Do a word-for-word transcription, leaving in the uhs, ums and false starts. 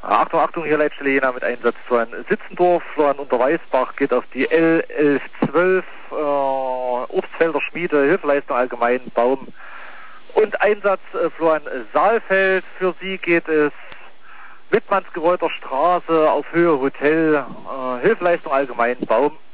Achtung, Achtung, hier Leitstelle Jena mit Einsatz von Sitzendorf, Florian Unterweisbach geht auf die L elf zwölf, äh, Obstfelder Schmiede, Hilfeleistung allgemein, Baum und Einsatz äh, Florian Saalfeld. Für Sie geht es Wittmannsgereuter Straße auf Höhe Hotel, äh, Hilfeleistung allgemein, Baum.